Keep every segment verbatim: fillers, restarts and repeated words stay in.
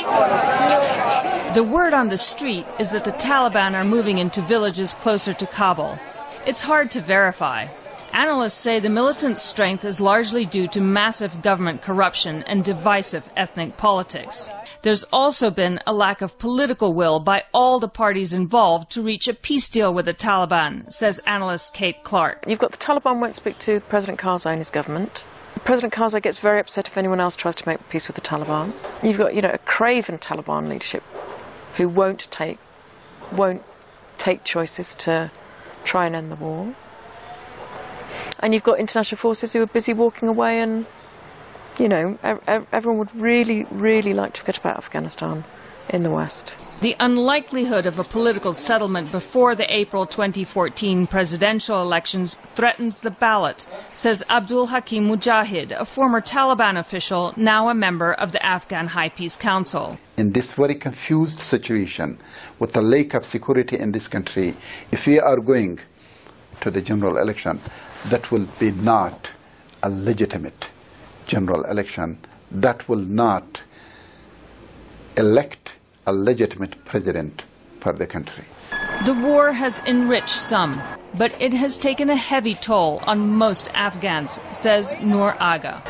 The word on the street is that the Taliban are moving into villages closer to Kabul. It's hard to verify. Analysts say the militant strength is largely due to massive government corruption and divisive ethnic politics. There's also been a lack of political will by all the parties involved to reach a peace deal with the Taliban, says analyst Kate Clark. You've got the Taliban won't speak to President Karzai and his government. President Karzai gets very upset if anyone else tries to make peace with the Taliban. You've got, you know, a craven Taliban leadership who won't take, won't take choices to try and end the war. And you've got international forces who are busy walking away, and, you know, everyone would really, really like to forget about Afghanistan in the West. The unlikelihood of a political settlement before the April twenty fourteen presidential elections threatens the ballot, says Abdul Hakim Mujahid, a former Taliban official, now a member of the Afghan High Peace Council. In this very confused situation, with the lack of security in this country, if we are going to the general election, that will be not a legitimate general election. That will not elect a legitimate president for the country. The war has enriched some, but it has taken a heavy toll on most Afghans, says Noor Aga.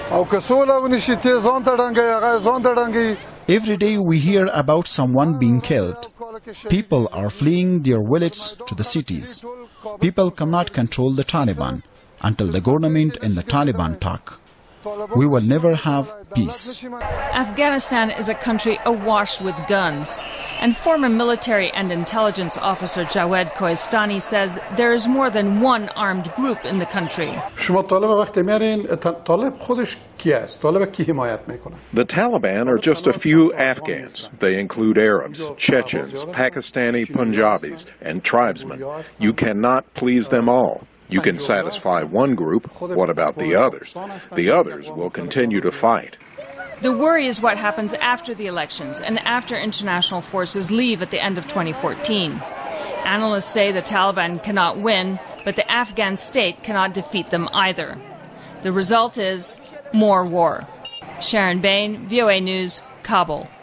Every day we hear about someone being killed. People are fleeing their villages to the cities. People cannot control the Taliban until the government and the Taliban talk. We will never have peace. Afghanistan is a country awash with guns, and former military and intelligence officer Jawed Koistani says there is more than one armed group in the country. The Taliban are just a few Afghans. They include Arabs, Chechens, Pakistani Punjabis, and tribesmen. You cannot please them all. You can satisfy one group. What about the others? The others will continue to fight. The worry is what happens after the elections and after international forces leave at the end of twenty fourteen. Analysts say the Taliban cannot win, but the Afghan state cannot defeat them either. The result is more war. Sharon Bain, V O A News, Kabul.